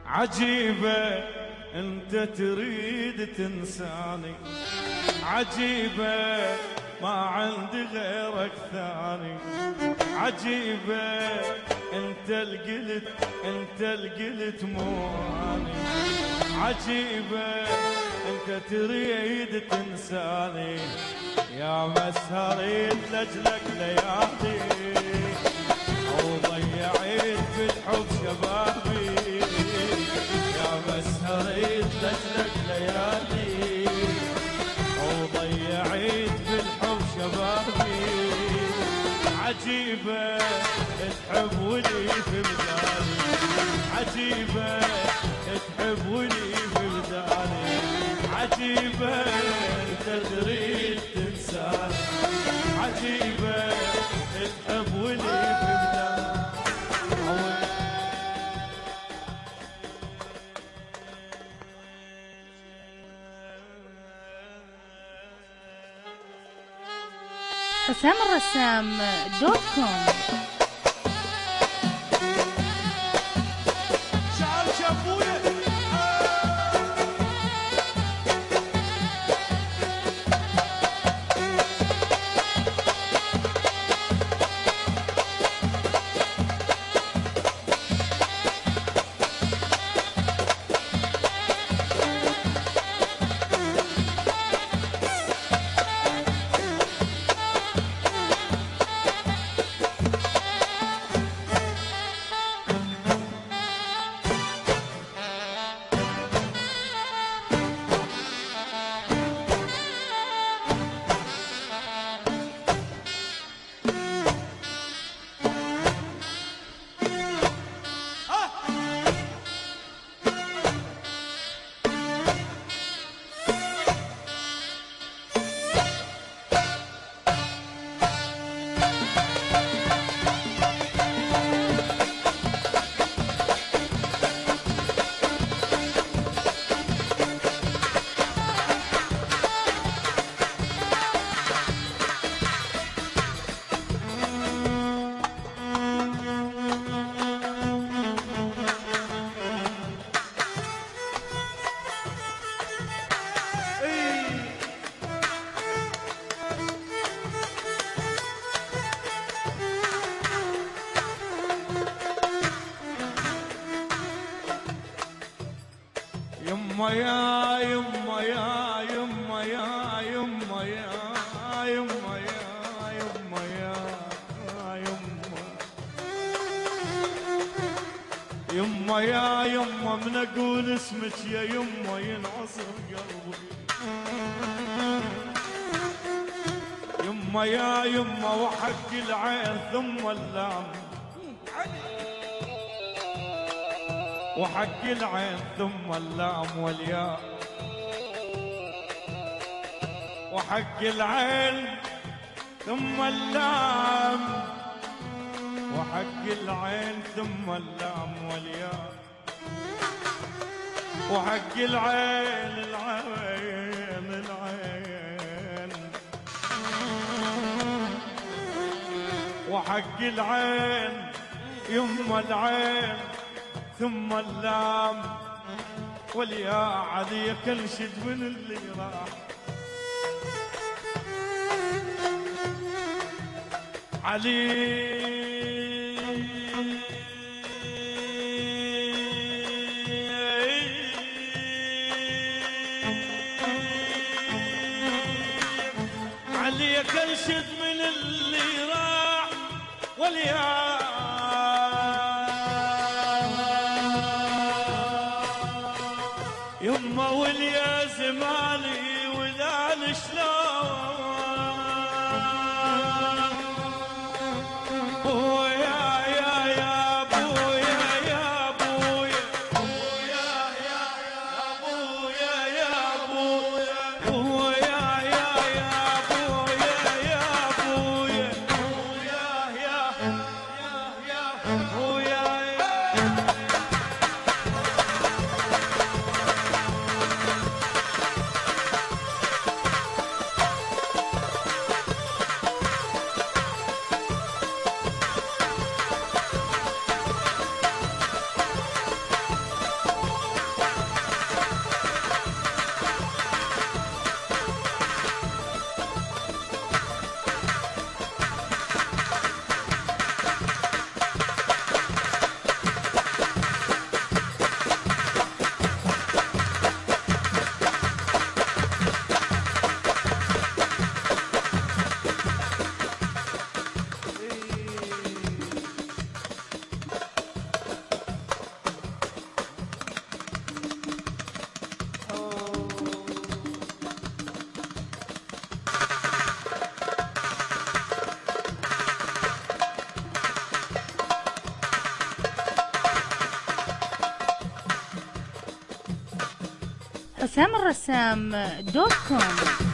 عجيبة انت تريد تنساني، عجيبة ما عندي غيرك ثاني، عجيبة انت القلت مو اني، عجيبة انت تريد تنساني، يا مسهرين لجلك ليالي وضيعت في الحب شبابي، يا مسهرين لجلك ليالي وضيعت في الحب شبابي، عجيبة تحب ولي في بدالي، عجيبة تحب ولي في بدالي، عجيبة انت تريد تنساني، عجيبة تحب ولي في بدالي. حسامالرسام.com. يما يا يما يا يما يا يما يا يما يا يما يا يما يما يا يما من اقول اسمك يا يما ينعصر قلبي، يما يا يما وحق العين ثم اللام، وحق العين ثم اللام والياء، وحق العين ثم اللام، وحق العين ثم اللام والياء، وحق العين العين العين، وحق العين يما العين ثم اللام والياء، عليك انشد من اللي راح، علي عليك انشد من اللي راح والياء، يما واليا زماني وذال شلون، بويا يا بويا يا بويا، بويا يا بويا يا بويا، بويا يا بويا يا بويا، بويا يا بويا. أسامة الرسام دوت كوم.